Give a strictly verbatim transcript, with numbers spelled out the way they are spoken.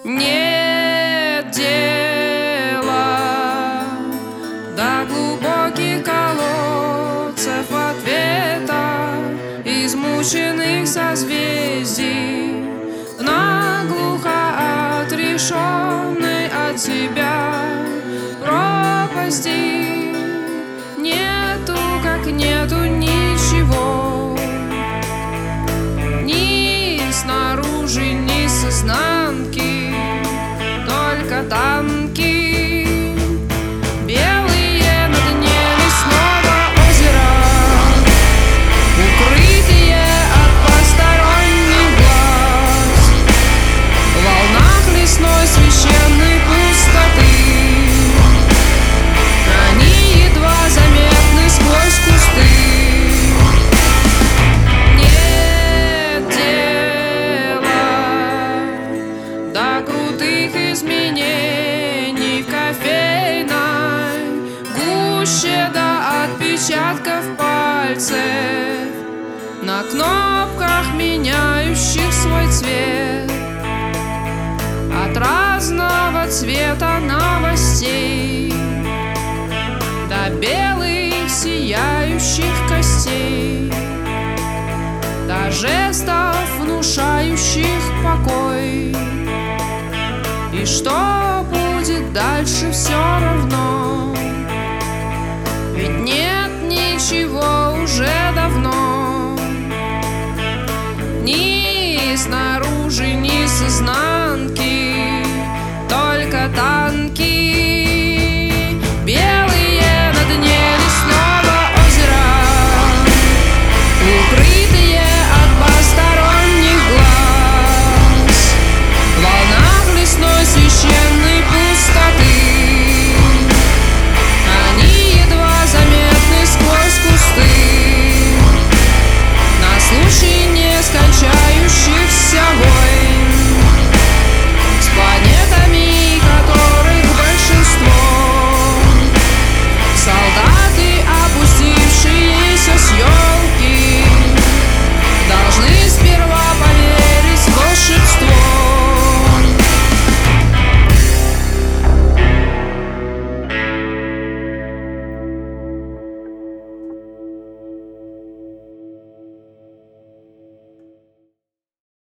Нет дела до глубоких колодцев ответа, измученных созвездий, в наглухо отрешенной от себя пропасти. Нету, как нету ничего, ни снаружи, ни с изнанки, только танки, белые на дне лесного озера, укрытие от посторонних глаз, в волнах лесной священной пустоты. Они едва заметны сквозь кусты. Изменений в кофейной гуще до отпечатков пальцев, на кнопках, меняющих свой цвет, от разного цвета новостей до белых сияющих костей, до жестов, внушающих покой. И что будет дальше, все равно, ведь нет ничего уже давно, ни снаружи, ни с изнанки.